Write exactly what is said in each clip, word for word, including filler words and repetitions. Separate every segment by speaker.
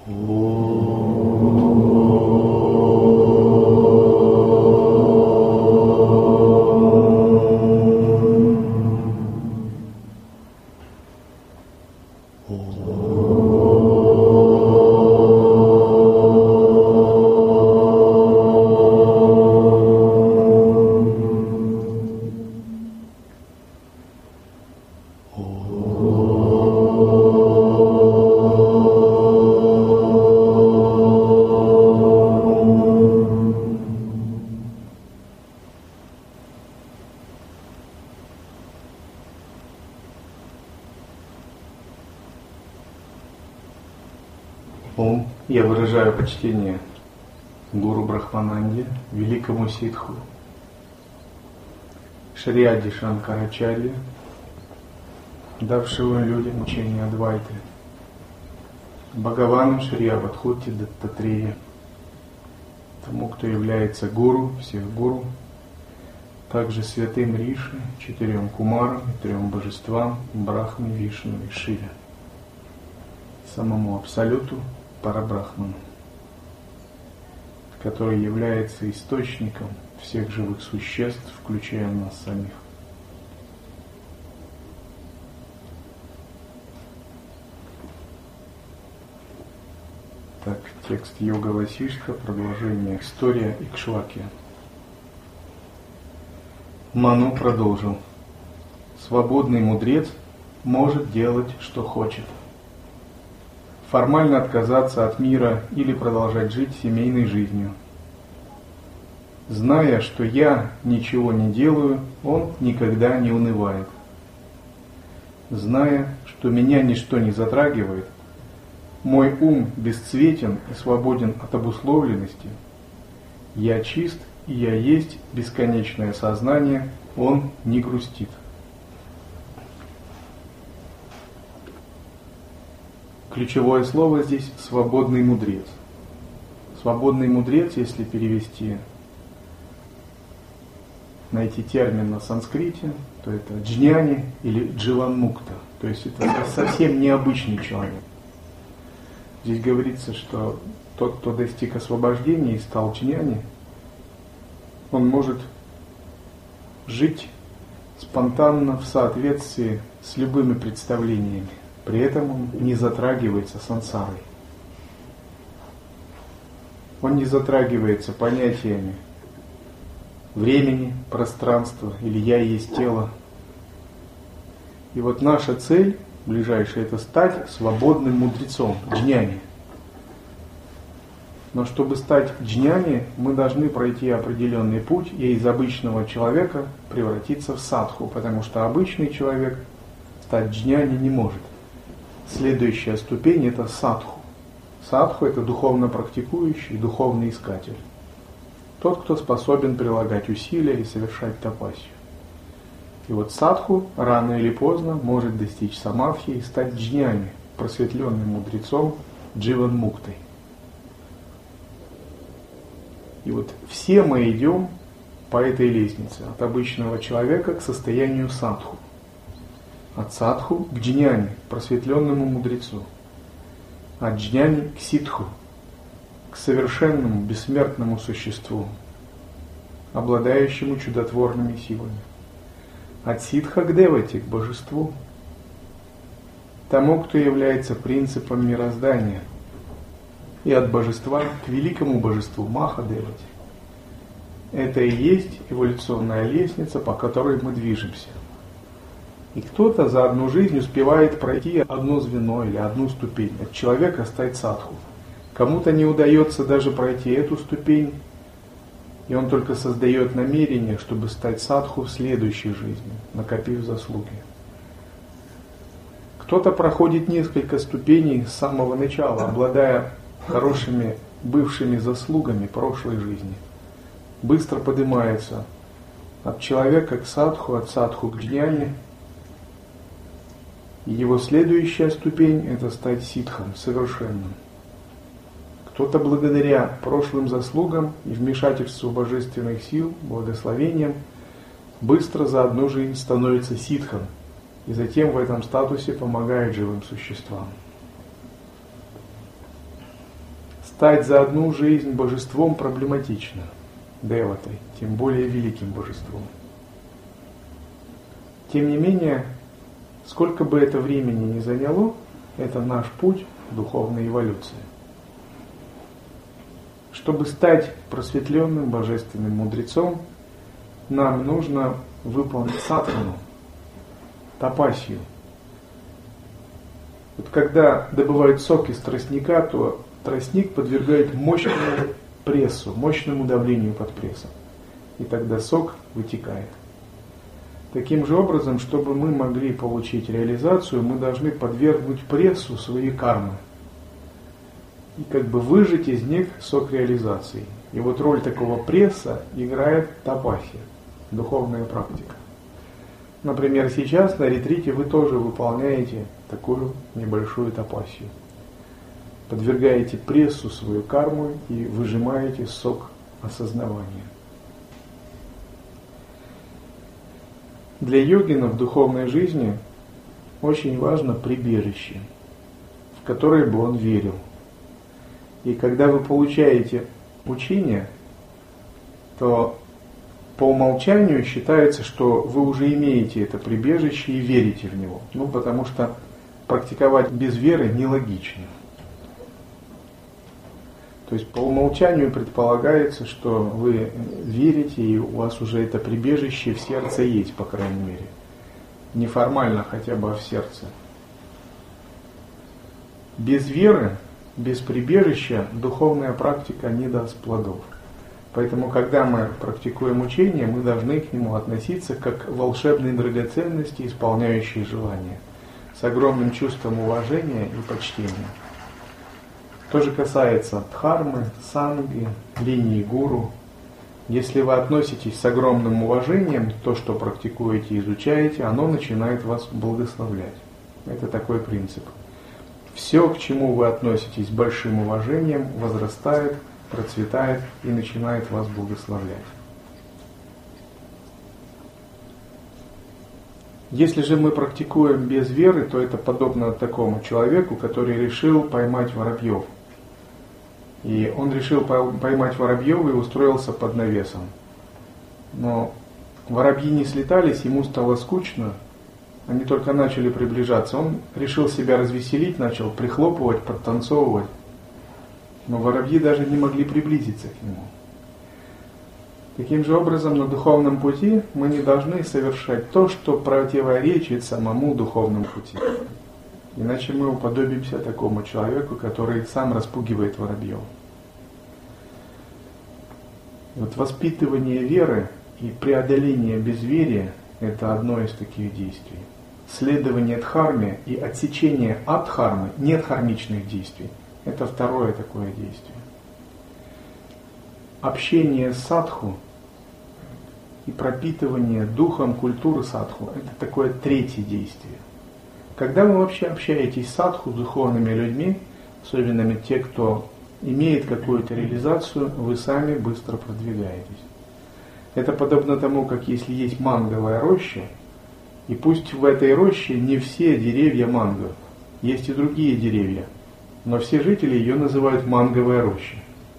Speaker 1: Ом, я выражаю почтение Гуру Брахмананде, великому ситху, Шриади Шанкарачарье, давшему людям учение Адвайты, Бхагавану Шри Авадхути Даттатрея, тому, кто является гуру всех гуру, также святым Риши, четырем кумарам и трем божествам Брахме, Вишну и Шиве, самому Абсолюту, Парабрахману, который является источником всех живых существ, включая нас самих. Так, текст Йога Васиштха, продолжение история Икшваки. Ману продолжил. Свободный мудрец может делать, что хочет. Формально отказаться от мира или продолжать жить семейной жизнью. Зная, что я ничего не делаю, он никогда не унывает. Зная, что меня ничто не затрагивает, мой ум бесцветен и свободен от обусловленности, я чист и я есть бесконечное сознание, он не грустит. Ключевое слово здесь «свободный мудрец». Свободный мудрец, если перевести, найти термин на санскрите, то это джняни или дживанмукта, то есть это совсем необычный человек. Здесь говорится, что тот, кто достиг освобождения и стал джняни, он может жить спонтанно в соответствии с любыми представлениями. При этом он не затрагивается сансарой. Он не затрагивается понятиями времени, пространства или «я есть тело». И вот наша цель, ближайшая, это стать свободным мудрецом, джняни. Но чтобы стать джняни, мы должны пройти определенный путь и из обычного человека превратиться в садху, потому что обычный человек стать джняни не может. Следующая ступень – это садху. Садху – это духовно практикующий, духовный искатель. Тот, кто способен прилагать усилия и совершать тапасию. И вот садху рано или поздно может достичь самадхи и стать джняни, просветленным мудрецом, дживанмуктой. И вот все мы идем по этой лестнице, от обычного человека к состоянию садху. От садху к джняни, просветленному мудрецу. От джняни к ситху, к совершенному бессмертному существу, обладающему чудотворными силами. От ситха к девати, к божеству, тому, кто является принципом мироздания, и от божества к великому божеству Маха-девати. Это и есть эволюционная лестница, по которой мы движемся. И кто-то за одну жизнь успевает пройти одно звено или одну ступень, от человека стать садху. Кому-то не удается даже пройти эту ступень, и он только создает намерение, чтобы стать садху в следующей жизни, накопив заслуги. Кто-то проходит несколько ступеней с самого начала, обладая хорошими бывшими заслугами прошлой жизни. Быстро поднимается от человека к садху, от садху к джняни. Его следующая ступень – это стать ситхом, совершенным. Кто-то благодаря прошлым заслугам и вмешательству божественных сил, благословением, быстро за одну жизнь становится ситхом, и затем в этом статусе помогает живым существам. Стать за одну жизнь божеством проблематично, деватой, тем более великим божеством. Тем не менее, сколько бы это времени ни заняло, это наш путь духовной эволюции. Чтобы стать просветленным божественным мудрецом, нам нужно выполнить садхану, тапасию. Вот когда добывают сок из тростника, то тростник подвергает мощному прессу, мощному давлению под прессом. И тогда сок вытекает. Таким же образом, чтобы мы могли получить реализацию, мы должны подвергнуть прессу своей кармы. И как бы выжать из них сок реализации. И вот роль такого пресса играет тапасия, духовная практика. Например, сейчас на ретрите вы тоже выполняете такую небольшую тапасию. Подвергаете прессу свою карму и выжимаете сок осознавания. Для йогина в духовной жизни очень важно прибежище, в которое бы он верил. И когда вы получаете учение, то по умолчанию считается, что вы уже имеете это прибежище и верите в него. Ну, потому что практиковать без веры нелогично. То есть по умолчанию предполагается, что вы верите, и у вас уже это прибежище в сердце есть, по крайней мере. Неформально хотя бы, а в сердце. Без веры, без прибежища духовная практика не даст плодов. Поэтому, когда мы практикуем учение, мы должны к нему относиться как к волшебной драгоценности, исполняющей желания, с огромным чувством уважения и почтения. То же касается дхармы, санги, линии гуру. Если вы относитесь с огромным уважением, то, что практикуете и изучаете, оно начинает вас благословлять. Это такой принцип. Все, к чему вы относитесь с большим уважением, возрастает, процветает и начинает вас благословлять. Если же мы практикуем без веры, то это подобно такому человеку, который решил поймать воробьев. И он решил поймать воробьев и устроился под навесом. Но воробьи не слетались, ему стало скучно, они только начали приближаться. Он решил себя развеселить, начал прихлопывать, подтанцовывать. Но воробьи даже не могли приблизиться к нему. Таким же образом, на духовном пути мы не должны совершать то, что противоречит самому духовному пути. Иначе мы уподобимся такому человеку, который сам распугивает воробьев. Вот воспитывание веры и преодоление безверия – это одно из таких действий. Следование дхарме и отсечение от дхармы, недхармичных действий – это второе такое действие. Общение с садху и пропитывание духом культуры садху – это такое третье действие. Когда вы вообще общаетесь с садху, с духовными людьми, особенно те, кто имеет какую-то реализацию, вы сами быстро продвигаетесь. Это подобно тому, как если есть манговая роща, и пусть в этой роще не все деревья манго, есть и другие деревья, но все жители ее называют манговая роща.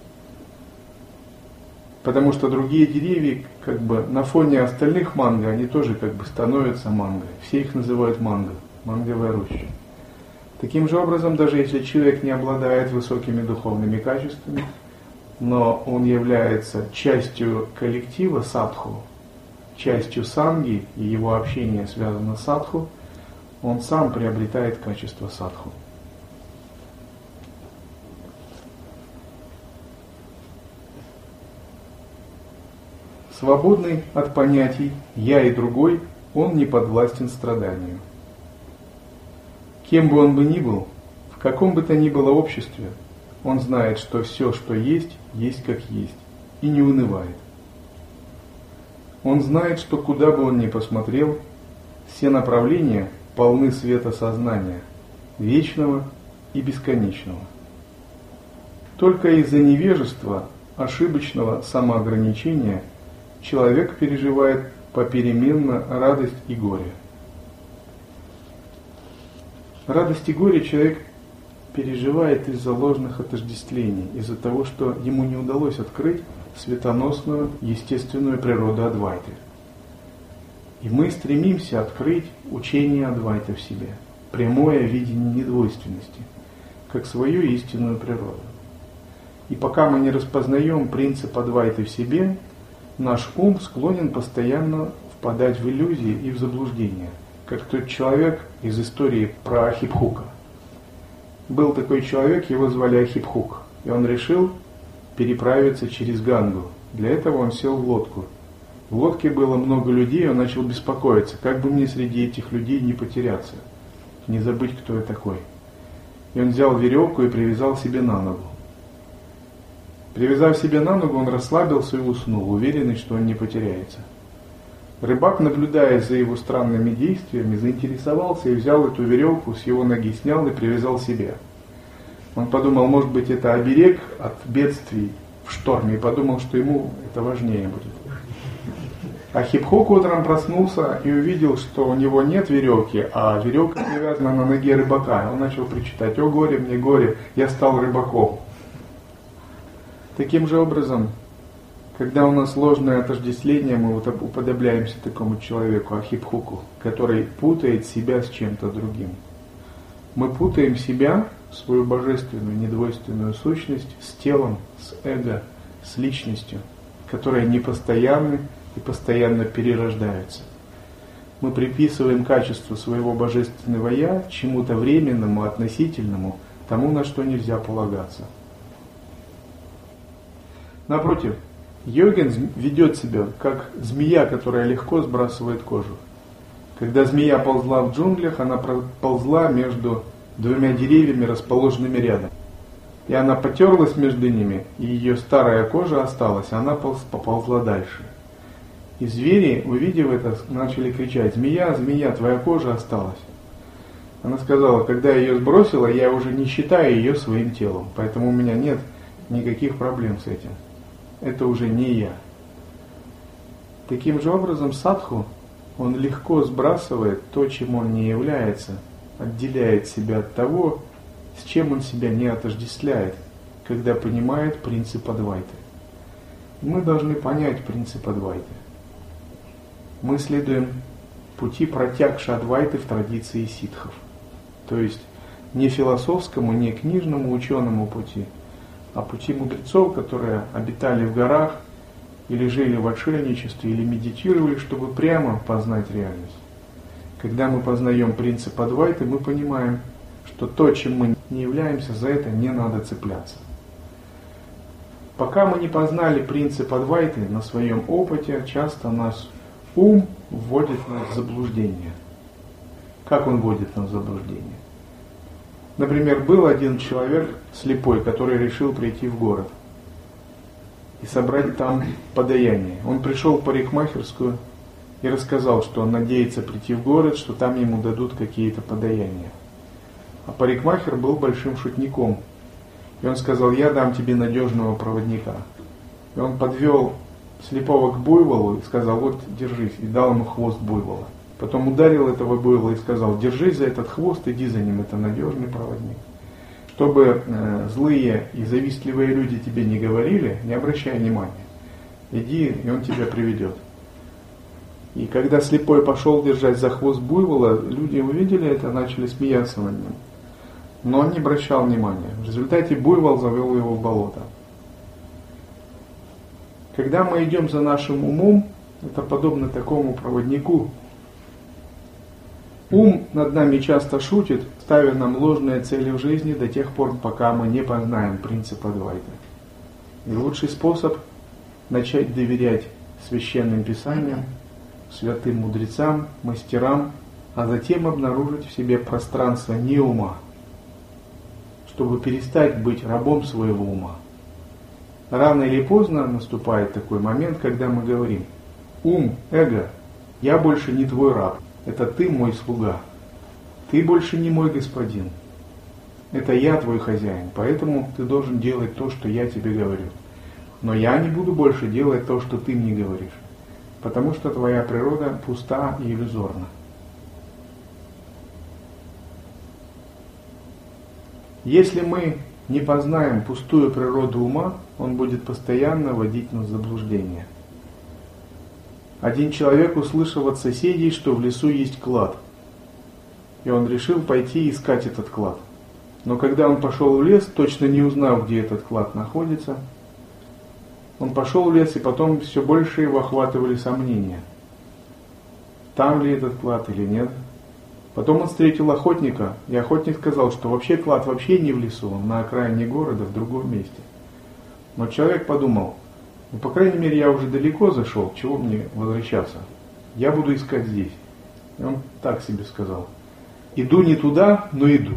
Speaker 1: Потому что другие деревья, как бы на фоне остальных манго, они тоже как бы становятся манго. Все их называют манго, манговая роща. Таким же образом, даже если человек не обладает высокими духовными качествами, но он является частью коллектива садху, частью санги, и его общение связано с садху, он сам приобретает качество садху. Свободный от понятий «я» и «другой», он не подвластен страданию. Кем бы он бы ни был, в каком бы то ни было обществе, он знает, что все, что есть, есть как есть, и не унывает. Он знает, что куда бы он ни посмотрел, все направления полны света сознания, вечного и бесконечного. Только из-за невежества, ошибочного самоограничения человек переживает попеременно радость и горе. Радость и горе человек переживает из-за ложных отождествлений, из-за того, что ему не удалось открыть светоносную, естественную природу Адвайты. И мы стремимся открыть учение Адвайты в себе, прямое видение недвойственности, как свою истинную природу. И пока мы не распознаем принцип Адвайты в себе, наш ум склонен постоянно впадать в иллюзии и в заблуждения, как тот человек из истории про Ахипхука. Был такой человек, его звали Ахипхук, и он решил переправиться через Гангу. Для этого он сел в лодку. В лодке было много людей, он начал беспокоиться, как бы мне среди этих людей не потеряться, не забыть, кто я такой. И он взял веревку и привязал себе на ногу. Привязав себе на ногу, он расслабился и уснул, уверенный, что он не потеряется. Рыбак, наблюдая за его странными действиями, заинтересовался и взял эту веревку, с его ноги снял и привязал себе. Он подумал, может быть, это оберег от бедствий в шторме, и подумал, что ему это важнее будет. А Хипхук утром проснулся и увидел, что у него нет веревки, а веревка привязана на ноге рыбака. Он начал причитать: «О горе мне, горе, я стал рыбаком». Таким же образом, когда у нас ложное отождествление, мы уподобляемся такому человеку, Ахипхуку, который путает себя с чем-то другим. Мы путаем себя, свою божественную, недвойственную сущность, с телом, с эго, с личностью, которые непостоянны и постоянно перерождаются. Мы приписываем качество своего божественного «я» чему-то временному, относительному, тому, на что нельзя полагаться. Напротив, йогин ведет себя как змея, которая легко сбрасывает кожу. Когда змея ползла в джунглях, она ползла между двумя деревьями, расположенными рядом. И она потерлась между ними, и ее старая кожа осталась, а она поползла дальше. И звери, увидев это, начали кричать: «Змея, змея, твоя кожа осталась». Она сказала: «Когда я ее сбросила, я уже не считаю ее своим телом, поэтому у меня нет никаких проблем с этим. Это уже не я». Таким же образом, садху, он легко сбрасывает то, чем он не является, отделяет себя от того, с чем он себя не отождествляет, когда понимает принцип Адвайты. Мы должны понять принцип Адвайты. Мы следуем пути протягши Адвайты в традиции ситхов, то есть не философскому, не книжному ученому пути, а пути мудрецов, которые обитали в горах или жили в отшельничестве, или медитировали, чтобы прямо познать реальность. Когда мы познаем принцип Адвайты, мы понимаем, что то, чем мы не являемся, за это не надо цепляться. Пока мы не познали принцип Адвайты на своем опыте, часто наш ум вводит нас в заблуждение. Как он вводит нас в заблуждение? Например, был один человек слепой, который решил прийти в город и собрать там подаяние. Он пришел в парикмахерскую и рассказал, что он надеется прийти в город, что там ему дадут какие-то подаяния. А парикмахер был большим шутником. И он сказал: «Я дам тебе надежного проводника». И он подвел слепого к буйволу и сказал: «Вот, держись», и дал ему хвост буйвола. Потом ударил этого буйвола и сказал: «Держись за этот хвост, иди за ним, это надежный проводник». Чтобы э, злые и завистливые люди тебе не говорили, не обращай внимания. Иди, и он тебя приведет. И когда слепой пошел держать за хвост буйвола, люди увидели это, начали смеяться над ним. Но он не обращал внимания. В результате буйвол завел его в болото. Когда мы идем за нашим умом, это подобно такому проводнику. Ум над нами часто шутит, ставя нам ложные цели в жизни до тех пор, пока мы не познаем принцип Адвайты. И лучший способ начать доверять священным писаниям, святым мудрецам, мастерам, а затем обнаружить в себе пространство не ума, чтобы перестать быть рабом своего ума. Рано или поздно наступает такой момент, когда мы говорим: ум, эго, я больше не твой раб, это ты мой слуга, ты больше не мой господин, это я твой хозяин, поэтому ты должен делать то, что я тебе говорю. Но я не буду больше делать то, что ты мне говоришь, потому что твоя природа пуста и иллюзорна. Если мы не познаем пустую природу ума, он будет постоянно вводить нас в заблуждение. Один человек услышал от соседей, что в лесу есть клад. И он решил пойти искать этот клад. Но когда он пошел в лес, точно не узнав, где этот клад находится, он пошел в лес, и потом все больше его охватывали сомнения. Там ли этот клад или нет. Потом он встретил охотника, и охотник сказал, что вообще клад вообще не в лесу, он на окраине города, в другом месте. Но человек подумал, ну, по крайней мере, я уже далеко зашел, чего мне возвращаться? Я буду искать здесь. И он так себе сказал. Иду не туда, но иду.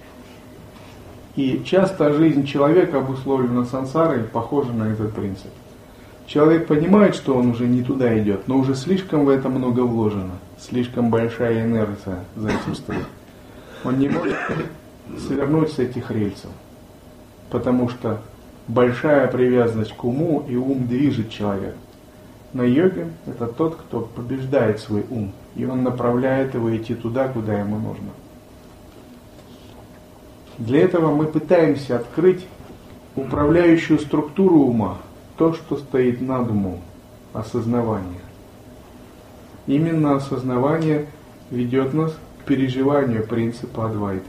Speaker 1: И часто жизнь человека, обусловлена сансарой, похожа на этот принцип. Человек понимает, что он уже не туда идет, но уже слишком в это много вложено, слишком большая инерция за этим стоит. Он не может свернуть с этих рельсов, потому что большая привязанность к уму, и ум движет человека. Но йогин – это тот, кто побеждает свой ум, и он направляет его идти туда, куда ему нужно. Для этого мы пытаемся открыть управляющую структуру ума, то, что стоит над умом, осознавание. Именно осознавание ведет нас к переживанию принципа Адвайты.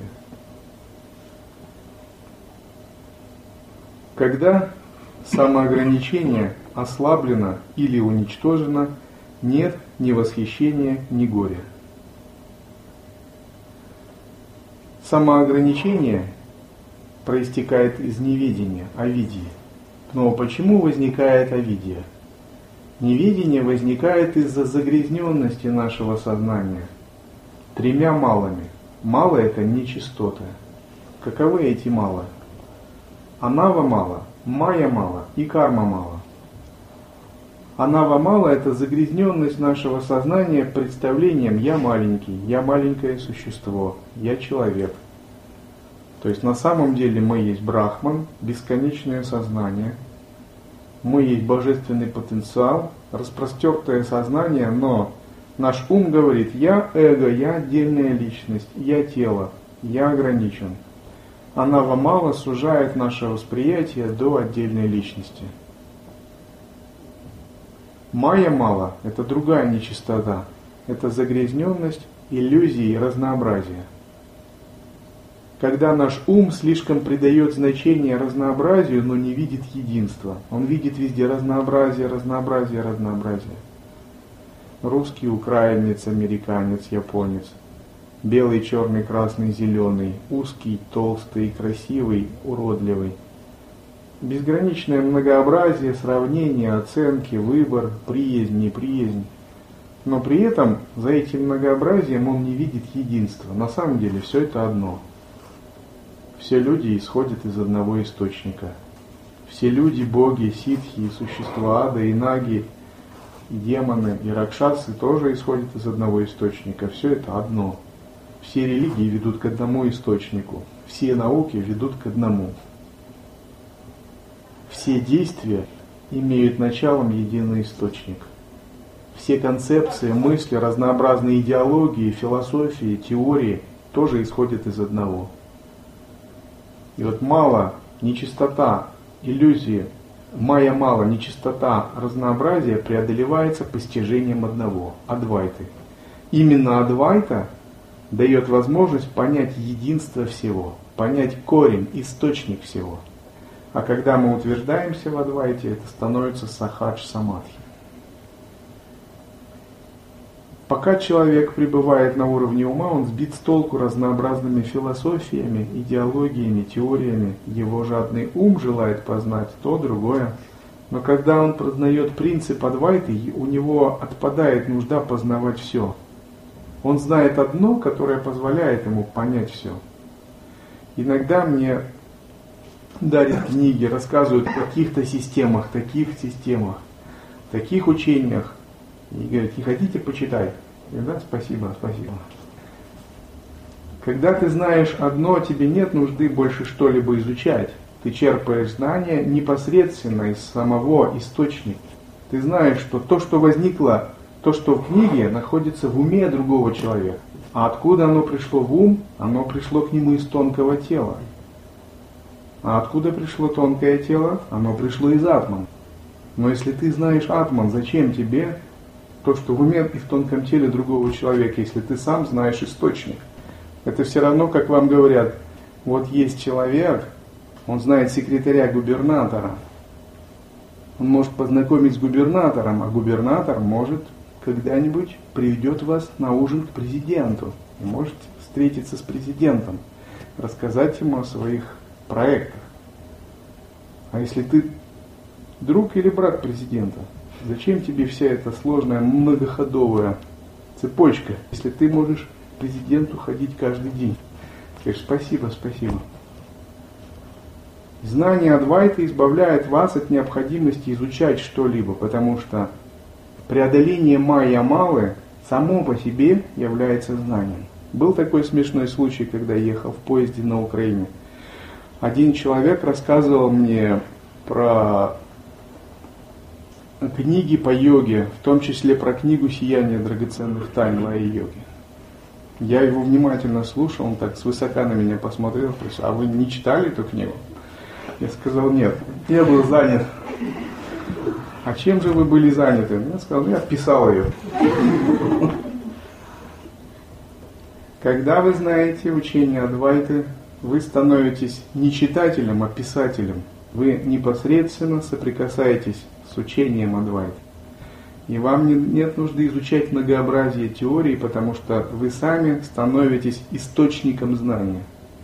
Speaker 1: Когда самоограничение ослаблено или уничтожено, нет ни восхищения, ни горя. Самоограничение проистекает из неведения, авидьи. Но почему возникает авидья? Неведение возникает из-за загрязненности нашего сознания тремя малами. Мало – это нечистоты. Каковы эти мало? Анава мало, майя мало и карма мало. Анава мало – это загрязненность нашего сознания представлением «я маленький», «я маленькое существо», «я человек». То есть на самом деле мы есть Брахман, бесконечное сознание, мы есть божественный потенциал, распростертое сознание, но наш ум говорит «я эго», «я отдельная личность», «я тело», «я ограничен». Анава мало сужает наше восприятие до отдельной личности. Майя мало – это другая нечистота, это загрязненность, иллюзии и разнообразие. Когда наш ум слишком придает значение разнообразию, но не видит единства. Он видит везде разнообразие, разнообразие, разнообразие. Русский, украинец, американец, японец. Белый, черный, красный, зеленый. Узкий, толстый, красивый, уродливый. Безграничное многообразие, сравнение, оценки, выбор, приязнь, неприязнь. Но при этом за этим многообразием он не видит единства. На самом деле все это одно. Все люди исходят из одного источника. Все люди, боги, ситхи, существа ада, и наги, и демоны, и ракшасы тоже исходят из одного источника. Все это одно. Все религии ведут к одному источнику. Все науки ведут к одному. Все действия имеют началом единый источник. Все концепции, мысли, разнообразные идеологии, философии, теории тоже исходят из одного. И вот мало, нечистота, иллюзии, майя мало, нечистота, разнообразие преодолевается постижением одного – Адвайты. Именно Адвайта дает возможность понять единство всего, понять корень, источник всего. А когда мы утверждаемся в Адвайте, это становится сахадж самадхи. Пока человек пребывает на уровне ума, он сбит с толку разнообразными философиями, идеологиями, теориями. Его жадный ум желает познать то, другое. Но когда он познает принцип Адвайты, у него отпадает нужда познавать все. Он знает одно, которое позволяет ему понять все. Иногда мне дарят книги, рассказывают о каких-то системах, таких системах, таких учениях. И говорят, не хотите, почитай. Я говорю, да, спасибо, спасибо. Когда ты знаешь одно, тебе нет нужды больше что-либо изучать. Ты черпаешь знания непосредственно из самого источника. Ты знаешь, что то, что возникло, то, что в книге, находится в уме другого человека. А откуда оно пришло в ум? Оно пришло к нему из тонкого тела. А откуда пришло тонкое тело? Оно пришло из атман. Но если ты знаешь атман, зачем тебе то, что в уме и в тонком теле другого человека, если ты сам знаешь источник? Это все равно, как вам говорят, вот есть человек, он знает секретаря губернатора, он может познакомить с губернатором, а губернатор может когда-нибудь приведет вас на ужин к президенту и может встретиться с президентом, рассказать ему о своих проектах. А если ты друг или брат президента, зачем тебе вся эта сложная многоходовая цепочка, если ты можешь к президенту ходить каждый день? Скажешь: спасибо, спасибо. Знание Адвайты избавляет вас от необходимости изучать что-либо, потому что преодоление майя-малы само по себе является знанием. Был такой смешной случай, когда я ехал в поезде на Украине. Один человек рассказывал мне про книги по йоге, в том числе про книгу «Сияние драгоценных тайн майя-йоги». Я его внимательно слушал, он так свысока на меня посмотрел, спросил: а вы не читали эту книгу? Я сказал: нет, я был занят. А чем же вы были заняты? Я сказал: я писал ее. Когда вы знаете учение Адвайты, вы становитесь не читателем, а писателем. Вы непосредственно соприкасаетесь с учением Адвайты. И вам не, нет нужды изучать многообразие теорий, потому что вы сами становитесь источником знания.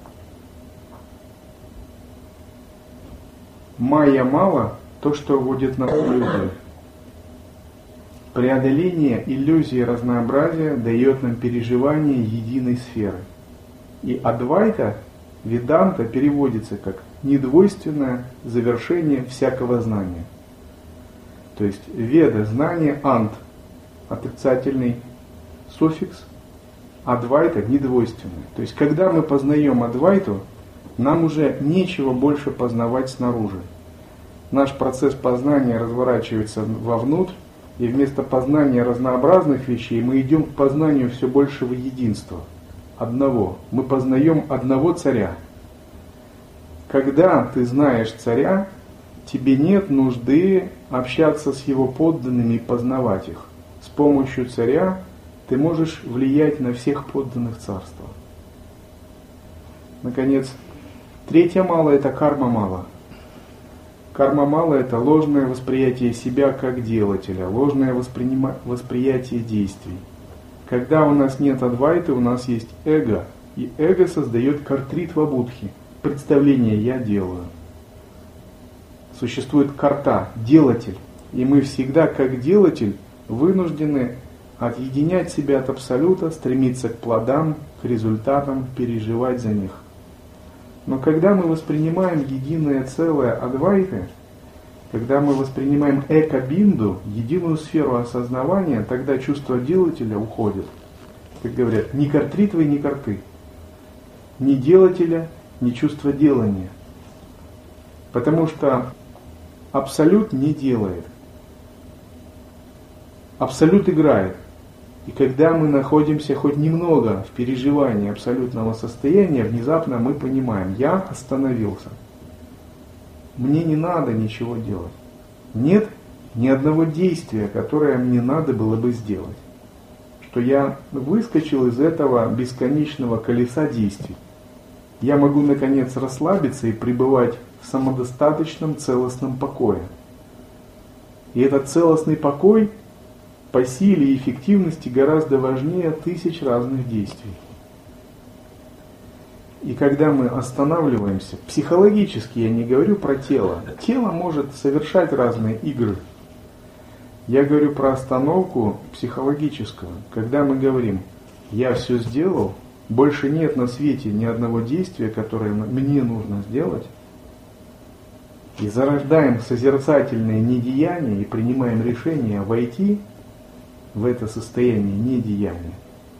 Speaker 1: Майя-мала – то, что вводит нас в иллюзию. Преодоление иллюзии разнообразия дает нам переживание единой сферы. И Адвайта, Веданта переводится как недвойственное завершение всякого знания. То есть Веда, знание, ант, отрицательный суффикс, Адвайта недвойственный. То есть когда мы познаем Адвайту, нам уже нечего больше познавать снаружи. Наш процесс познания разворачивается вовнутрь, и вместо познания разнообразных вещей мы идем к познанию все большего единства, одного. Мы познаем одного царя. Когда ты знаешь царя, тебе нет нужды общаться с его подданными и познавать их. С помощью царя ты можешь влиять на всех подданных царства. Наконец, третья мала – это карма-мала. Карма-мала – это ложное восприятие себя как делателя, ложное воспринима- восприятие действий. Когда у нас нет Адвайты, у нас есть эго, и эго создает картритва-будхи, представление «я делаю». Существует карта, делатель, и мы всегда как делатель вынуждены отъединять себя от Абсолюта, стремиться к плодам, к результатам, переживать за них. Но когда мы воспринимаем единое целое Адвайты, когда мы воспринимаем эко-бинду, единую сферу осознавания, тогда чувство делателя уходит. Как говорят, ни картритвы, ни карты. Ни делателя, ни чувства делания. Потому что Абсолют не делает. Абсолют играет. И когда мы находимся хоть немного в переживании абсолютного состояния, внезапно мы понимаем: я остановился. Мне не надо ничего делать. Нет ни одного действия, которое мне надо было бы сделать. Что я выскочил из этого бесконечного колеса действий. Я могу наконец расслабиться и пребывать в самодостаточном целостном покое. И этот целостный покой по силе и эффективности гораздо важнее тысяч разных действий. И когда мы останавливаемся, психологически, я не говорю про тело, тело может совершать разные игры. Я говорю про остановку психологическую, когда мы говорим: я все сделал, больше нет на свете ни одного действия, которое мне нужно сделать, и зарождаем созерцательное недеяние и принимаем решение войти в это состояние недеяния,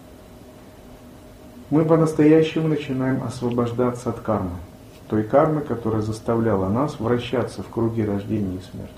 Speaker 1: мы по-настоящему начинаем освобождаться от кармы. Той кармы, которая заставляла нас вращаться в круге рождения и смерти.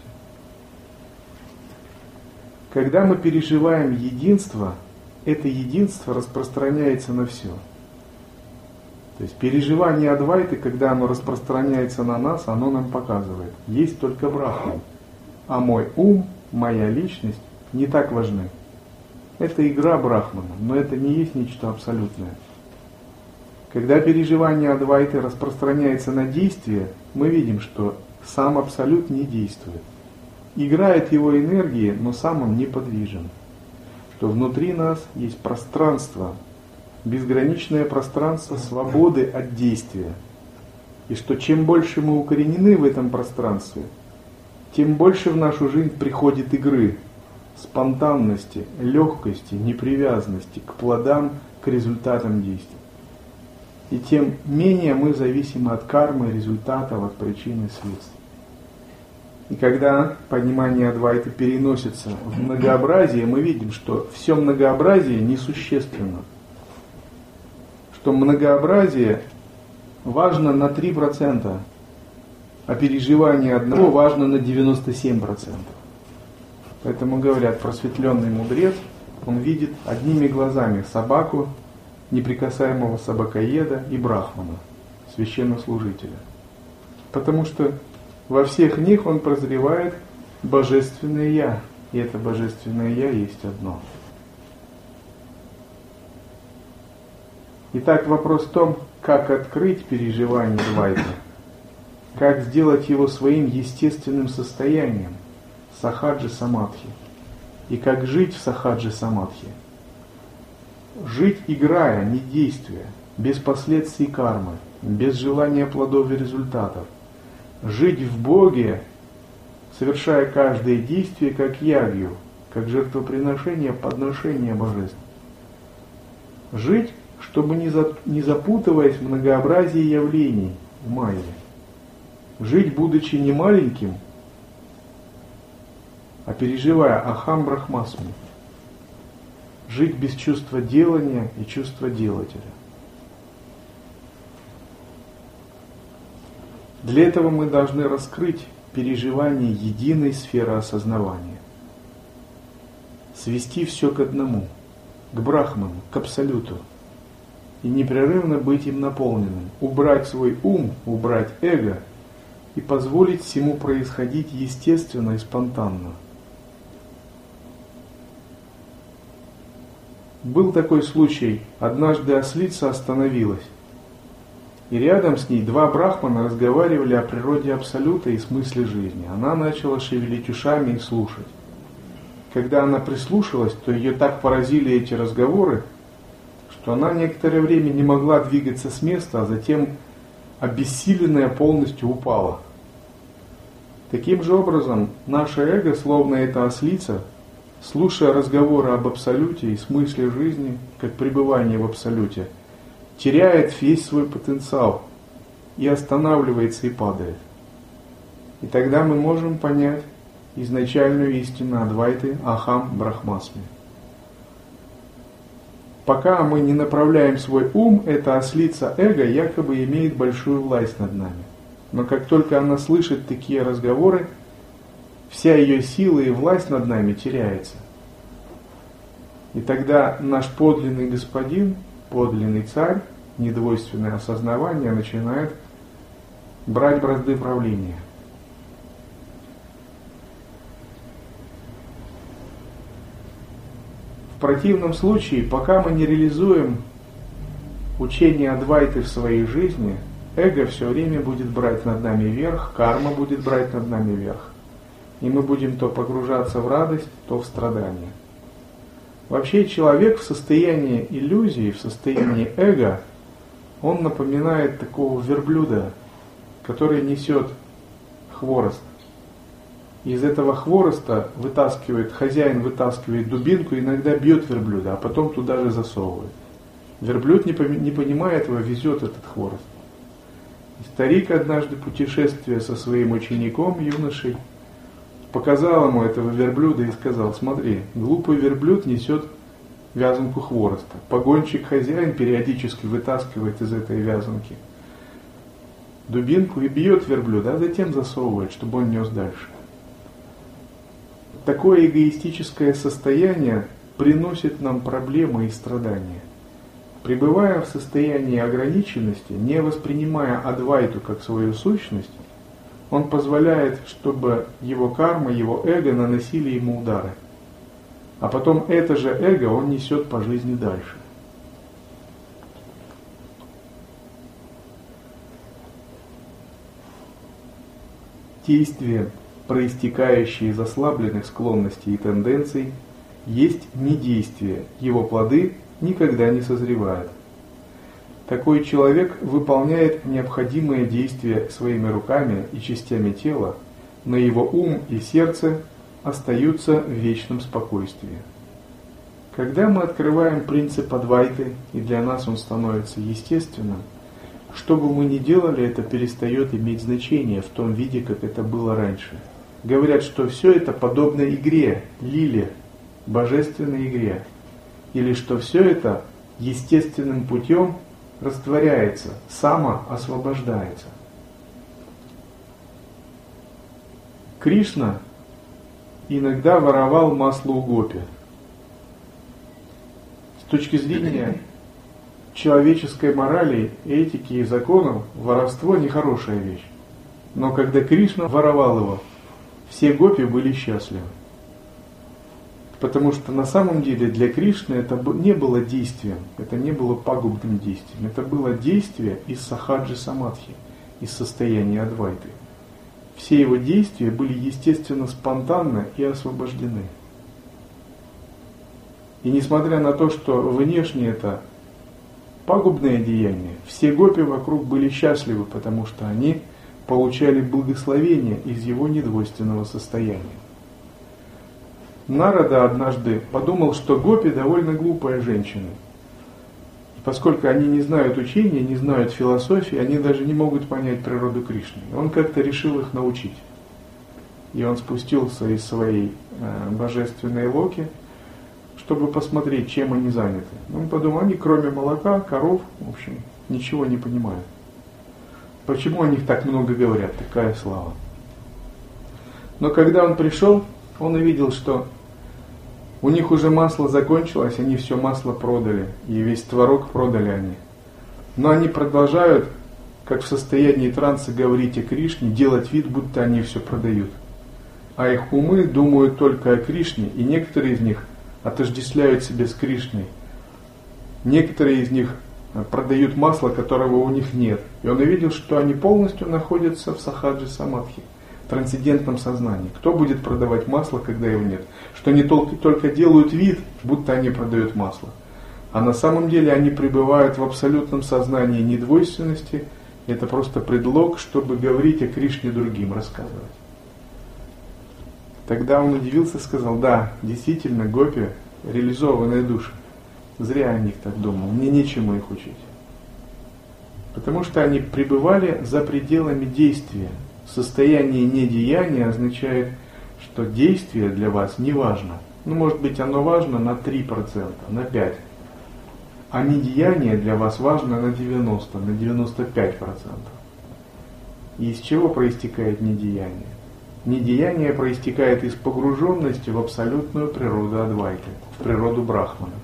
Speaker 1: Когда мы переживаем единство, это единство распространяется на все. То есть переживание Адвайты, когда оно распространяется на нас, оно нам показывает, есть только Брахман, а мой ум, моя личность не так важны. Это игра Брахмана, но это не есть нечто абсолютное. Когда переживание Адвайты распространяется на действие, мы видим, что сам Абсолют не действует. Играет его энергии, но сам он неподвижен. Что внутри нас есть пространство, безграничное пространство свободы от действия. И что чем больше мы укоренены в этом пространстве, тем больше в нашу жизнь приходит игры, спонтанности, легкости, непривязанности к плодам, к результатам действий. И тем менее мы зависимы от кармы, результатов, от причины следствия. И когда понимание Адвайты переносится в многообразие, мы видим, что все многообразие несущественно. Что многообразие важно на три процента, а переживание одного важно на девяносто семь процентов. Поэтому говорят, просветленный мудрец, он видит одними глазами собаку, неприкасаемого собакоеда и брахмана, священнослужителя. Потому что во всех них он прозревает божественное Я, и это божественное Я есть одно. Итак, вопрос в том, как открыть переживание Адвайты, как сделать его своим естественным состоянием, сахаджи самадхи, и как жить в сахаджи самадхи. Жить играя, не действуя, без последствий кармы, без желания плодов и результатов. Жить в Боге, совершая каждое действие как ягью, как жертвоприношение, подношение божеств. Жить, чтобы не, за, не запутываясь в многообразии явлений в майе. Жить, будучи не маленьким, а переживая ахам брахмасми. Жить без чувства делания и чувства делателя. Для этого мы должны раскрыть переживание единой сферы осознавания. Свести все к одному, к Брахману, к Абсолюту. И непрерывно быть им наполненным. Убрать свой ум, убрать эго и позволить всему происходить естественно и спонтанно. Был такой случай, однажды ослица остановилась, и рядом с ней два брахмана разговаривали о природе Абсолюта и смысле жизни. Она начала шевелить ушами и слушать. Когда она прислушалась, то ее так поразили эти разговоры, что она некоторое время не могла двигаться с места, а затем, обессиленная, полностью упала. Таким же образом, наше эго, словно эта ослица, слушая разговоры об Абсолюте и смысле жизни, как пребывание в Абсолюте, теряет весь свой потенциал и останавливается и падает. И тогда мы можем понять изначальную истину Адвайты Ахам Брахмасми. Пока мы не направляем свой ум, эта ослица эго якобы имеет большую власть над нами. Но как только она слышит такие разговоры, вся ее сила и власть над нами теряется. И тогда наш подлинный господин, подлинный царь, недвойственное осознавание начинает брать бразды правления. В противном случае, пока мы не реализуем учение Адвайты в своей жизни, эго все время будет брать над нами верх, карма будет брать над нами верх. И мы будем то погружаться в радость, то в страдание. Вообще человек в состоянии иллюзии, в состоянии эго, он напоминает такого верблюда, который несет хворост. Из этого хвороста вытаскивает, хозяин вытаскивает дубинку, иногда бьет верблюда, а потом туда же засовывает. Верблюд не, не понимает его, везет этот хворост. И старик однажды, путешествуя со своим учеником, юношей, показал ему этого верблюда и сказал: смотри, глупый верблюд несет вязанку хвороста. Погонщик-хозяин периодически вытаскивает из этой вязанки дубинку и бьет верблюда, а затем засовывает, чтобы он нес дальше. Такое эгоистическое состояние приносит нам проблемы и страдания. Пребывая в состоянии ограниченности, не воспринимая Адвайту как свою сущность, он позволяет, чтобы его карма, его эго наносили ему удары. А потом это же эго он несет по жизни дальше. Действия, проистекающие из ослабленных склонностей и тенденций, есть недействие, его плоды никогда не созревают. Такой человек выполняет необходимые действия своими руками и частями тела, но его ум и сердце остаются в вечном спокойствии. Когда мы открываем принцип Адвайты, и для нас он становится естественным, что бы мы ни делали, это перестает иметь значение в том виде, как это было раньше. Говорят, что все это подобно игре, лиле, божественной игре, или что все это естественным путем растворяется, самоосвобождается. Кришна иногда воровал масло у гопи. С точки зрения человеческой морали, этики и законов, воровство нехорошая вещь. Но когда Кришна воровал его, все гопи были счастливы. Потому что на самом деле для Кришны это не было действием, это не было пагубным действием, это было действие из сахаджи самадхи, из состояния Адвайты. Все его действия были естественно спонтанны и освобождены. И несмотря на то, что внешне это пагубное деяние, все гопи вокруг были счастливы, потому что они получали благословение из его недвойственного состояния. Нарада однажды подумал, что гопи довольно глупая женщина. И поскольку они не знают учения, не знают философии, они даже не могут понять природу Кришны. Он как-то решил их научить. И он спустился из своей э, божественной локи, чтобы посмотреть, чем они заняты. Он подумал, они кроме молока, коров, в общем, ничего не понимают. Почему о них так много говорят, такая слава. Но когда он пришел, он увидел, что у них уже масло закончилось, они все масло продали, и весь творог продали они. Но они продолжают, как в состоянии транса, говорить о Кришне, делать вид, будто они все продают. А их умы думают только о Кришне, и некоторые из них отождествляют себя с Кришной. Некоторые из них продают масло, которого у них нет. И он увидел, что они полностью находятся в сахаджи самадхи, в трансцендентном сознании. Кто будет продавать масло, когда его нет? Что они только, только делают вид, будто они продают масло. А на самом деле они пребывают в абсолютном сознании недвойственности. Это просто предлог, чтобы говорить о Кришне другим, рассказывать. Тогда он удивился и сказал, да, действительно, гопи – реализованные души. Зря о них так думал, мне нечему их учить. Потому что они пребывали за пределами действия. Состояние недеяния означает, что действие для вас не важно. Ну, может быть, оно важно на три процента, на пять процентов. А недеяние для вас важно на девяносто процентов, на девяносто пять процентов. И из чего проистекает недеяние? Недеяние проистекает из погруженности в абсолютную природу Адвайты, в природу Брахмана.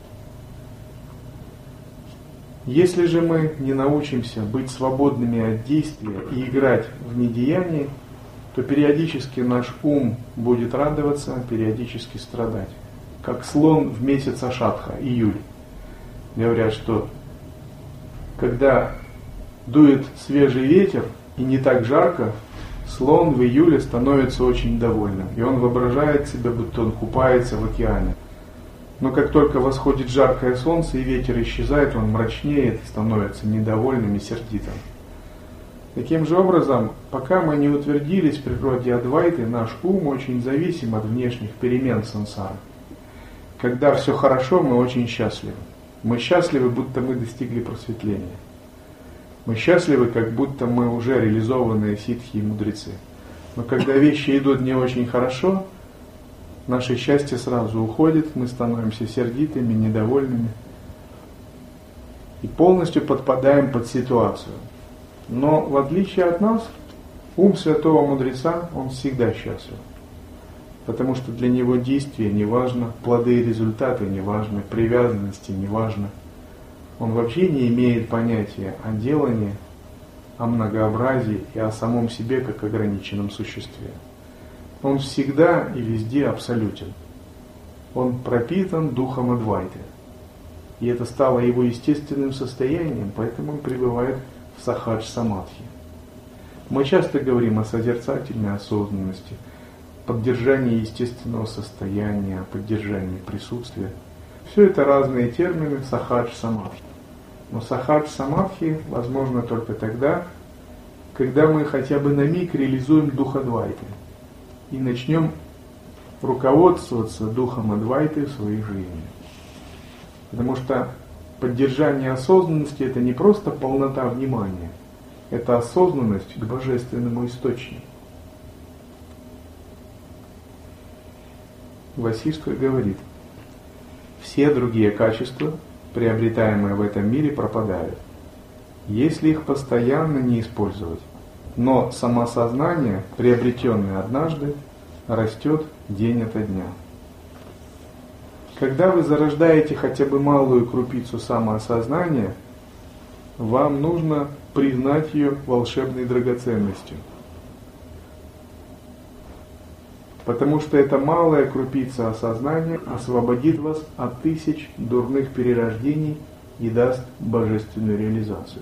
Speaker 1: Если же мы не научимся быть свободными от действия и играть в недеянии, то периодически наш ум будет радоваться, периодически страдать. Как слон в месяц Ашадха, июль. Говорят, что когда дует свежий ветер и не так жарко, слон в июле становится очень довольным. И он воображает себя, будто он купается в океане. Но как только восходит жаркое солнце и ветер исчезает, он мрачнеет, становится недовольным и сердитым. Таким же образом, пока мы не утвердились в природе Адвайты, наш ум очень зависим от внешних перемен сансары. Когда все хорошо, мы очень счастливы. Мы счастливы, будто мы достигли просветления. Мы счастливы, как будто мы уже реализованные ситхи и мудрецы. Но когда вещи идут не очень хорошо, наше счастье сразу уходит, мы становимся сердитыми, недовольными и полностью подпадаем под ситуацию. Но в отличие от нас, ум святого мудреца, он всегда счастлив. Потому что для него действие не важно, плоды и результаты не важны, привязанности не важно. Он вообще не имеет понятия о делании, о многообразии и о самом себе как ограниченном существе. Он всегда и везде абсолютен. Он пропитан духом Адвайты. И это стало его естественным состоянием, поэтому он пребывает в сахадж-самадхи. Мы часто говорим о созерцательной осознанности, поддержании естественного состояния, поддержании присутствия. Все это разные термины сахадж-самадхи. Но сахадж-самадхи возможно только тогда, когда мы хотя бы на миг реализуем дух Адвайты и начнем руководствоваться духом Адвайты в своей жизни. Потому что поддержание осознанности – это не просто полнота внимания, это осознанность к божественному источнику. Васиштха говорит: все другие качества, приобретаемые в этом мире, пропадают, если их постоянно не использовать. Но самосознание, приобретенное однажды, растет день ото дня. Когда вы зарождаете хотя бы малую крупицу самоосознания, вам нужно признать ее волшебной драгоценностью. Потому что эта малая крупица осознания освободит вас от тысяч дурных перерождений и даст божественную реализацию.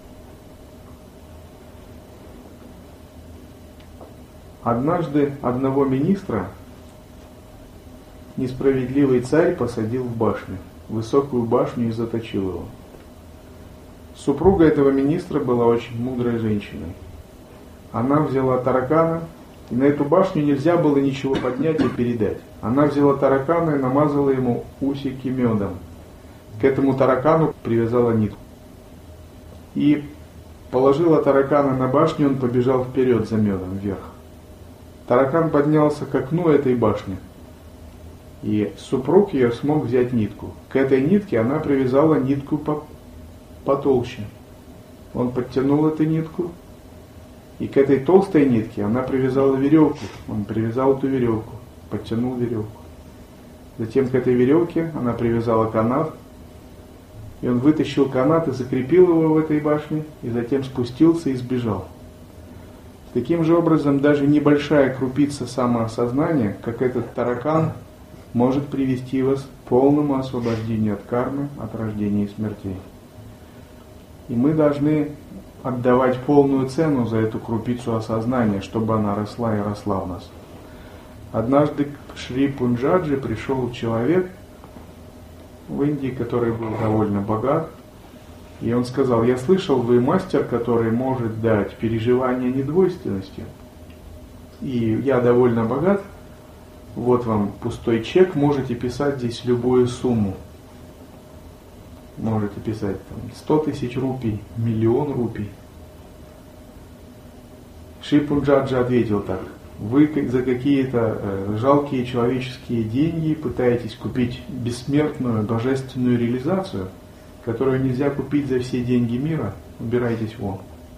Speaker 1: Однажды одного министра несправедливый царь посадил в башню, высокую башню, и заточил его. Супруга этого министра была очень мудрой женщиной. Она взяла таракана, и на эту башню нельзя было ничего поднять и передать. Она взяла таракана и намазала ему усики медом. К этому таракану привязала нитку. И положила таракана на башню, он побежал вперед за медом, вверх. Таракан поднялся к окну этой башни, и супруг ее смог взять нитку. К этой нитке она привязала нитку потолще. Он подтянул эту нитку, и к этой толстой нитке она привязала веревку. Он привязал эту веревку, подтянул веревку. Затем к этой веревке она привязала канат, и он вытащил канат и закрепил его в этой башне, и затем спустился и сбежал. Таким же образом, даже небольшая крупица самоосознания, как этот таракан, может привести вас к полному освобождению от кармы, от рождения и смертей. И мы должны отдавать полную цену за эту крупицу осознания, чтобы она росла и росла в нас. Однажды к Шри Пунджаджи пришел человек в Индии, который был довольно богат, и он сказал: я слышал, вы мастер, который может дать переживание недвойственности, и я довольно богат, вот вам пустой чек, можете писать здесь любую сумму. Можете писать там, сто тысяч рупий, миллион рупий. Шри Пунджаджи ответил так: вы за какие-то э, жалкие человеческие деньги пытаетесь купить бессмертную божественную реализацию, которую нельзя купить за все деньги мира, убирайтесь вон.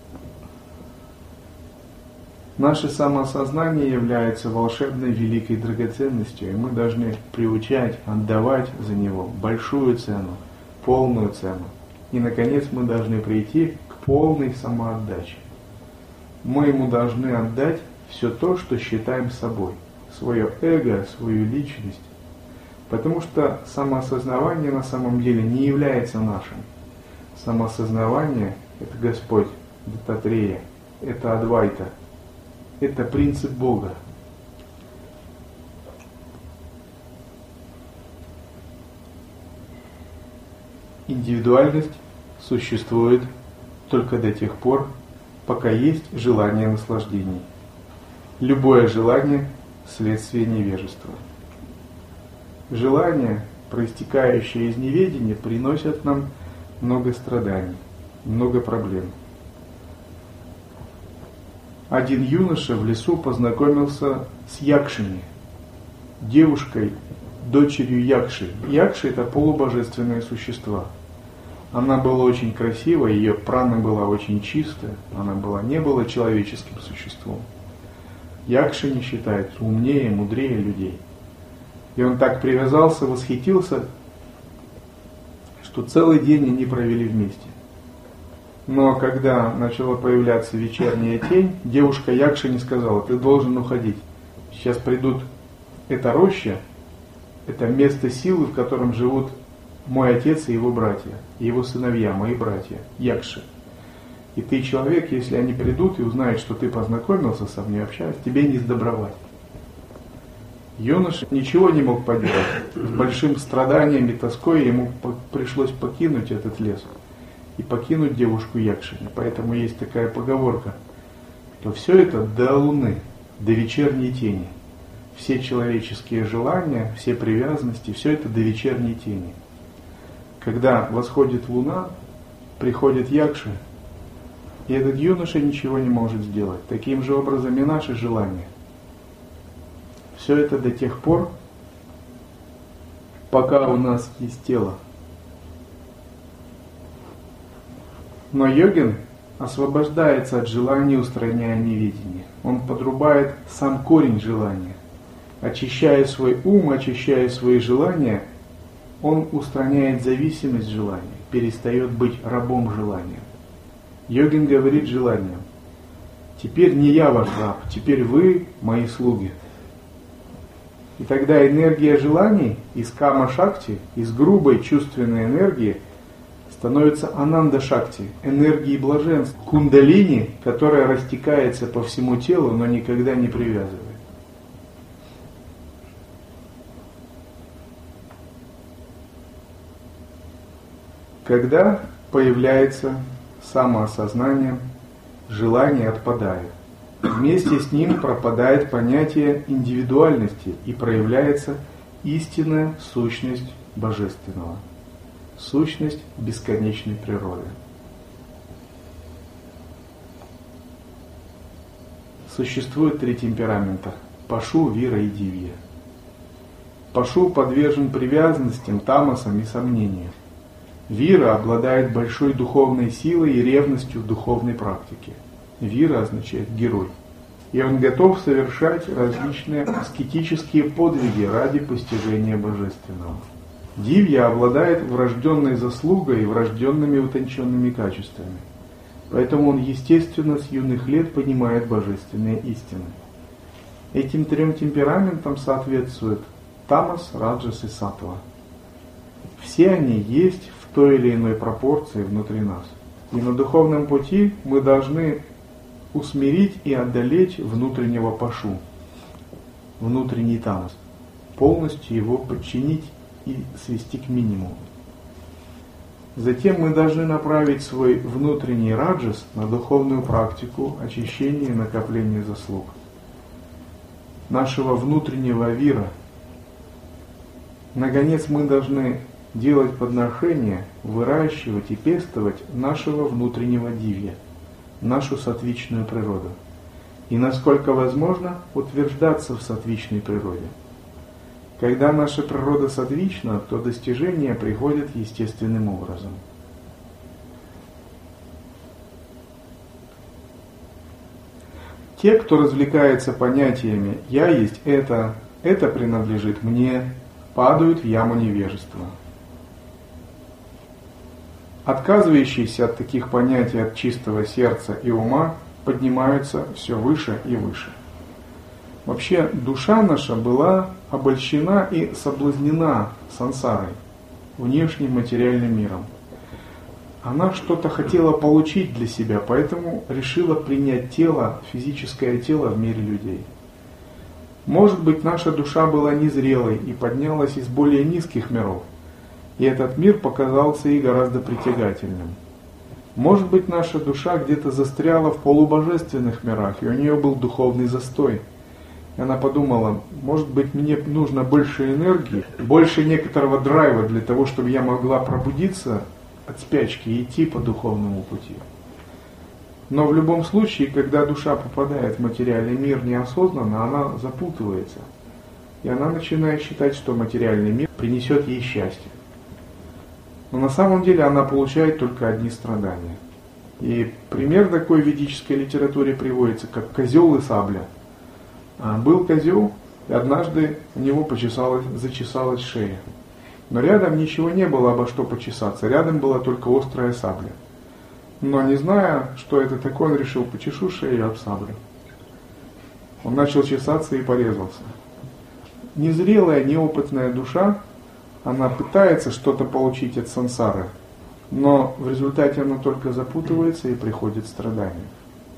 Speaker 1: Наше самоосознание является волшебной великой драгоценностью, и мы должны приучать, отдавать за него большую цену, полную цену. И, наконец, мы должны прийти к полной самоотдаче. Мы ему должны отдать все то, что считаем собой, свое эго, свою личность. Потому что самоосознавание на самом деле не является нашим. Самоосознавание – это Господь, Даттатрея, это Адвайта, это принцип Бога. Индивидуальность существует только до тех пор, пока есть желание наслаждений. Любое желание – следствие невежества. Желания, проистекающие из неведения, приносят нам много страданий, много проблем. Один юноша в лесу познакомился с Якшини, девушкой, дочерью Якши. Якши – это полубожественные существа. Она была очень красивая, ее прана была очень чистая, она была, не была человеческим существом. Якшини считается умнее, мудрее людей. И он так привязался, восхитился, что что целый день они провели вместе. Но когда начала появляться вечерняя тень, девушка Якшини сказала: ты должен уходить. Сейчас придут, эта роща, это место силы, в котором живут мой отец и его братья, и его сыновья, мои братья, Якши. И ты человек, если они придут и узнают, что ты познакомился со мной, общаешься, тебе не сдобровать. Юноша ничего не мог поделать. С большим страданием и тоской ему пришлось покинуть этот лес и покинуть девушку Якшини. Поэтому есть такая поговорка, что все это до луны, до вечерней тени. Все человеческие желания, все привязанности, все это до вечерней тени. Когда восходит луна, приходит Якши, и этот юноша ничего не может сделать. Таким же образом и наши желания. Все это до тех пор, пока у нас есть тело. Но йогин освобождается от желания, устраняя неведение. Он подрубает сам корень желания. Очищая свой ум, очищая свои желания, он устраняет зависимость желания, перестает быть рабом желания. Йогин говорит желаниям: теперь не я ваш раб, теперь вы мои слуги. И тогда энергия желаний из кама-шакти, из грубой чувственной энергии, становится ананда-шакти, энергией блаженства, кундалини, которая растекается по всему телу, но никогда не привязывает. Когда появляется самоосознание, желание отпадает. Вместе с ним пропадает понятие индивидуальности и проявляется истинная сущность Божественного, сущность бесконечной природы. Существует три темперамента – Пашу, Вира и Дивья. Пашу подвержен привязанностям, тамасам и сомнениям. Вира обладает большой духовной силой и ревностью в духовной практике. Вира означает герой. И он готов совершать различные аскетические подвиги ради постижения Божественного. Дивья обладает врожденной заслугой и врожденными утонченными качествами. Поэтому он, естественно, с юных лет понимает божественные истины. Этим трем темпераментам соответствуют тамас, раджас и саттва. Все они есть в той или иной пропорции внутри нас. И на духовном пути мы должны усмирить и одолеть внутреннего пашу, внутренний тамас, полностью его подчинить и свести к минимуму. Затем мы должны направить свой внутренний раджас на духовную практику очищения и накопления заслуг, нашего внутреннего вира. Наконец, мы должны делать подношения, выращивать и пестовать нашего внутреннего дивья, нашу саттвичную природу. И насколько возможно, утверждаться в саттвичной природе. Когда наша природа саттвична, то достижения приходят естественным образом. Те, кто развлекается понятиями «я есть это», «это принадлежит мне», падают в яму невежества. Отказывающиеся от таких понятий от чистого сердца и ума поднимаются все выше и выше. Вообще, душа наша была обольщена и соблазнена сансарой, внешним материальным миром. Она что-то хотела получить для себя, поэтому решила принять тело, физическое тело в мире людей. Может быть, наша душа была незрелой и поднялась из более низких миров, и этот мир показался ей гораздо притягательным. Может быть, наша душа где-то застряла в полубожественных мирах, и у нее был духовный застой. И она подумала, может быть, мне нужно больше энергии, больше некоторого драйва для того, чтобы я могла пробудиться от спячки и идти по духовному пути. Но в любом случае, когда душа попадает в материальный мир неосознанно, она запутывается. И она начинает считать, что материальный мир принесет ей счастье. Но на самом деле она получает только одни страдания. И пример такой в ведической литературе приводится, как козел и сабля. Был козел, и однажды у него почесалась, зачесалась шея. Но рядом ничего не было, обо что почесаться. Рядом была только острая сабля. Но не зная, что это такое, он решил: почешу шею об саблю. Он начал чесаться и порезался. Незрелая, неопытная душа, она пытается что-то получить от сансары, но в результате она только запутывается и приходит страдание.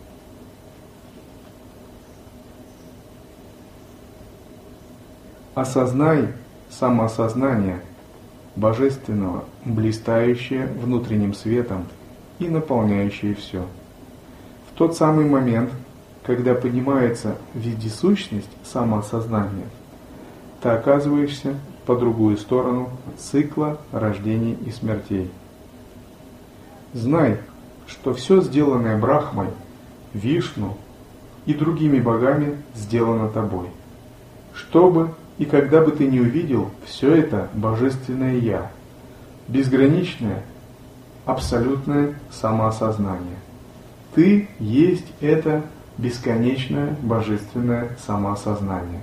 Speaker 1: Осознай самоосознание Божественного, блистающее внутренним светом и наполняющее все. В тот самый момент, когда поднимается вездесущность самоосознания, ты оказываешься по другую сторону цикла рождений и смертей. Знай, что все сделанное Брахмой, Вишну и другими богами сделано тобой. Чтобы и когда бы ты ни увидел, все это Божественное Я, безграничное, абсолютное самоосознание. Ты есть это бесконечное Божественное самоосознание.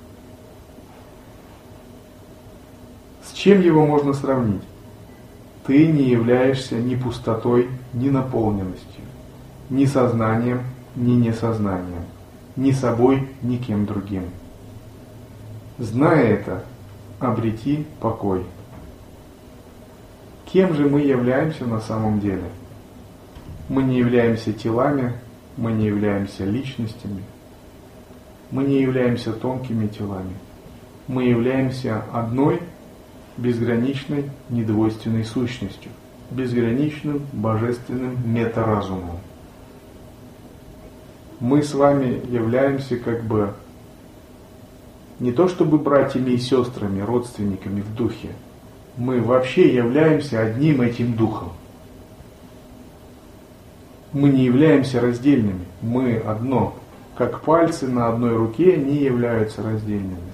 Speaker 1: С чем его можно сравнить? Ты не являешься ни пустотой, ни наполненностью, ни сознанием, ни несознанием, ни собой, ни кем другим. Зная это, обрети покой. Кем же мы являемся на самом деле? Мы не являемся телами, мы не являемся личностями, мы не являемся тонкими телами. Мы являемся одной безграничной, недвойственной сущностью, безграничным божественным метаразумом. Мы с вами являемся как бы не то чтобы братьями и сестрами, родственниками в духе, мы вообще являемся одним этим духом. Мы не являемся раздельными, мы одно, как пальцы на одной руке не являются раздельными.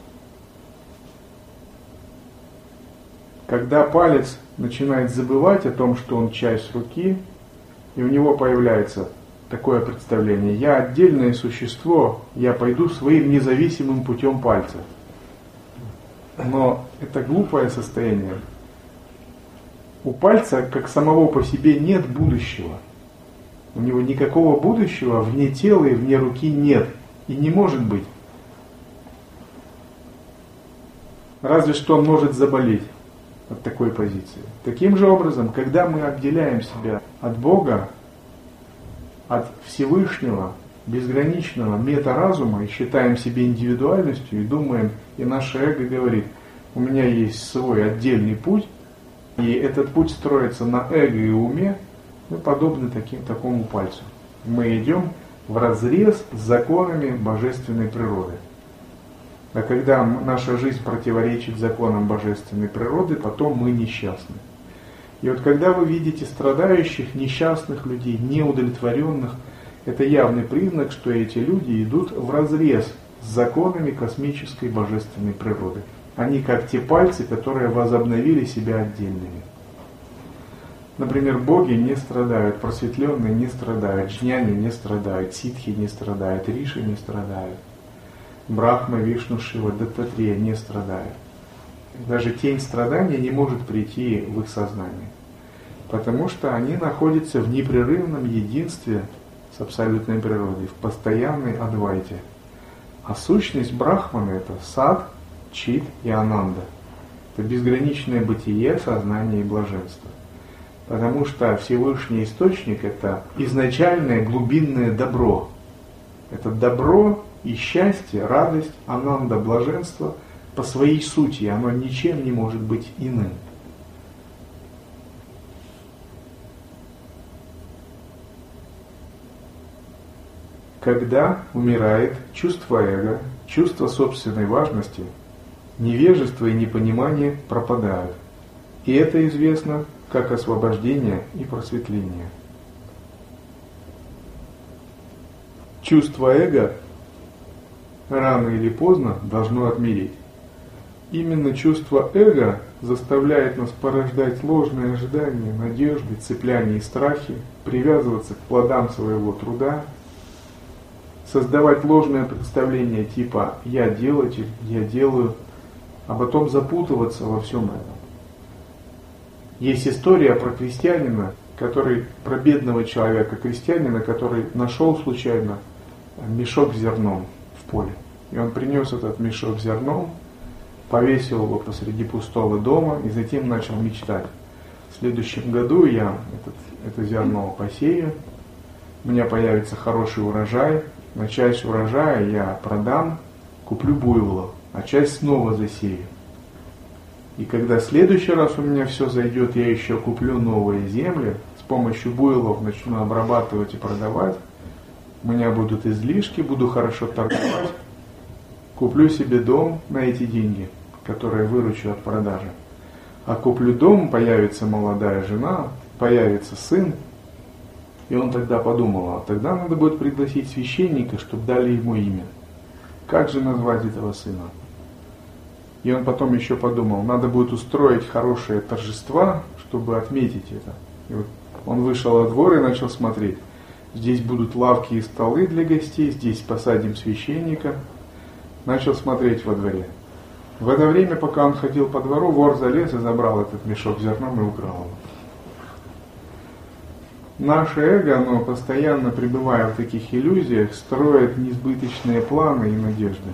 Speaker 1: Когда палец начинает забывать о том, что он часть руки, и у него появляется такое представление: я отдельное существо, я пойду своим независимым путем пальца. Но это глупое состояние. У пальца, как самого по себе, нет будущего. У него никакого будущего вне тела и вне руки нет. И не может быть. Разве что он может заболеть от такой позиции. Таким же образом, когда мы отделяем себя от Бога, от Всевышнего, безграничного метаразума и считаем себя индивидуальностью, и думаем, и наше эго говорит: у меня есть свой отдельный путь, и этот путь строится на эго и уме, мы подобны таким, такому пальцу. Мы идем вразрез с законами божественной природы. А когда наша жизнь противоречит законам божественной природы, потом мы несчастны. И вот когда вы видите страдающих, несчастных людей, неудовлетворенных, это явный признак, что эти люди идут вразрез с законами космической божественной природы. Они как те пальцы, которые возобновили себя отдельными. Например, боги не страдают, просветленные не страдают, джняни не страдают, ситхи не страдают, риши не страдают, Брахма, Вишну, Шива, Даттатрея не страдают. Даже тень страдания не может прийти в их сознание, потому что они находятся в непрерывном единстве с абсолютной природой, в постоянной адвайте. А сущность Брахмана — это сад, чит и ананда. Это безграничное бытие, сознание и блаженство. Потому что Всевышний Источник — это изначальное глубинное добро. Это добро и счастье, радость, ананда, блаженство по своей сути, оно ничем не может быть иным. Когда умирает чувство эго, чувство собственной важности, невежество и непонимание пропадают. И это известно как освобождение и просветление. Чувство эго рано или поздно должно отмереть. Именно чувство эго заставляет нас порождать ложные ожидания, надежды, цепляния и страхи, привязываться к плодам своего труда, создавать ложное представление типа «я делатель», «я делаю», а потом запутываться во всем этом. Есть история про крестьянина, который, про бедного человека, крестьянина, который нашел случайно мешок с зерном в поле. И он принес этот мешок с зерном, повесил его посреди пустого дома и затем начал мечтать. В следующем году я этот, это зерно посею, у меня появится хороший урожай, на часть урожая я продам, куплю буйволов, а часть снова засею. И когда в следующий раз у меня все зайдет, я еще куплю новые земли, с помощью буйволов начну обрабатывать и продавать, у меня будут излишки, буду хорошо торговать, куплю себе дом на эти деньги, которые выручу от продажи. А куплю дом, появится молодая жена, появится сын. И он тогда подумал, а тогда надо будет пригласить священника, чтобы дали ему имя. Как же назвать этого сына? И он потом еще подумал, надо будет устроить хорошие торжества, чтобы отметить это. И вот он вышел во двор и начал смотреть. Здесь будут лавки и столы для гостей, здесь посадим священника. Начал смотреть во дворе. В это время, пока он ходил по двору, вор залез и забрал этот мешок с зерном и украл его. Наше эго, оно постоянно, пребывая в таких иллюзиях, строит несбыточные планы и надежды.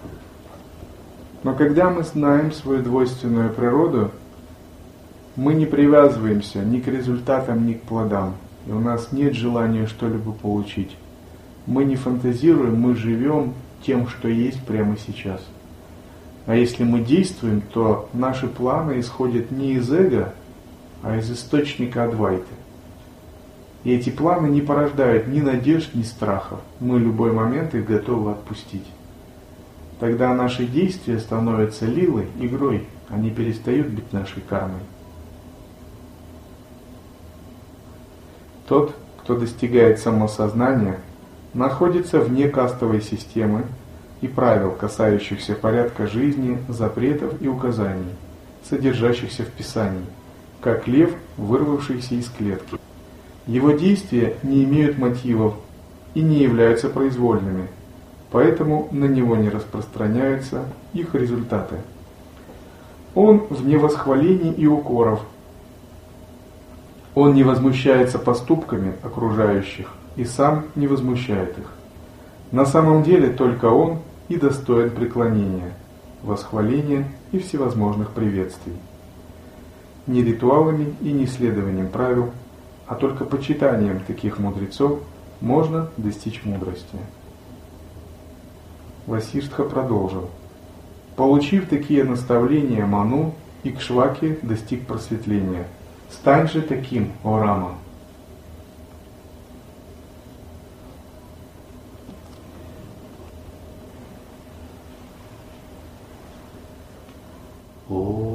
Speaker 1: Но когда мы знаем свою двойственную природу, мы не привязываемся ни к результатам, ни к плодам. И у нас нет желания что-либо получить. Мы не фантазируем, мы живем тем, что есть прямо сейчас. А если мы действуем, то наши планы исходят не из эго, а из источника Адвайты. И эти планы не порождают ни надежд, ни страхов. Мы в любой момент их готовы отпустить. Тогда наши действия становятся лилой, игрой, они перестают быть нашей кармой. Тот, кто достигает самосознания, находится вне кастовой системы и правил, касающихся порядка жизни, запретов и указаний, содержащихся в Писании, как лев, вырвавшийся из клетки. Его действия не имеют мотивов и не являются произвольными, поэтому на него не распространяются их результаты. Он вне восхвалений и укоров. Он не возмущается поступками окружающих и сам не возмущает их. На самом деле только он и достоин преклонения, восхваления и всевозможных приветствий. Не ритуалами и не следованием правил, а только почитанием таких мудрецов можно достичь мудрости. Васиштха продолжил. Получив такие наставления Ману, Икшваки достиг просветления. Стань же таким, о Рама. О